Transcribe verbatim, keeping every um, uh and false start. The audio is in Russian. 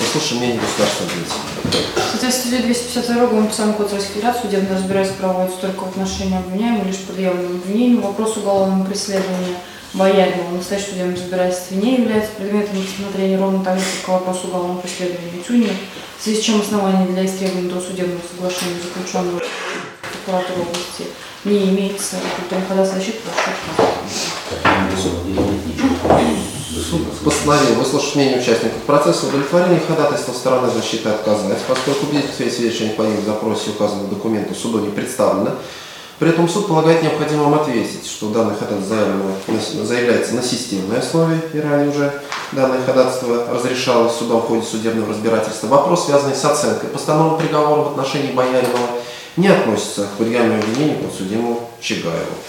выслушаем мнение государственного обвинителя. В соответствии с двести пятьдесят второй Уголовно-процессуального кодекса Российской Федерации судебное разбирательство проводится только в отношении обвиняемого, лишь предъявленному обвинению. Вопрос уголовного преследования Бояринова в настоящем судебном разбирательстве не является предметом рассмотрения, ровно так же, как вопрос уголовного преследования Тюнина, в связи с чем оснований для истребования досудебного соглашения заключенного прокуратуры области не имеется. При ходатайстве защиты прошу Суд постановил выслушать мнение участников процесса, удовлетворение ходатайства стороны защиты отказать, поскольку убедительные свидетельства по их запросе указанного документа суду не представлено. При этом суд полагает необходимым ответить, что данное ходатайство заявляется на системной основе, и ранее уже данное ходатайство разрешалось судом в ходе судебного разбирательства. Вопрос, связанный с оценкой постановленного приговора в отношении Бояринова, не относится к предъявленному обвинению подсудимому Чигаеву.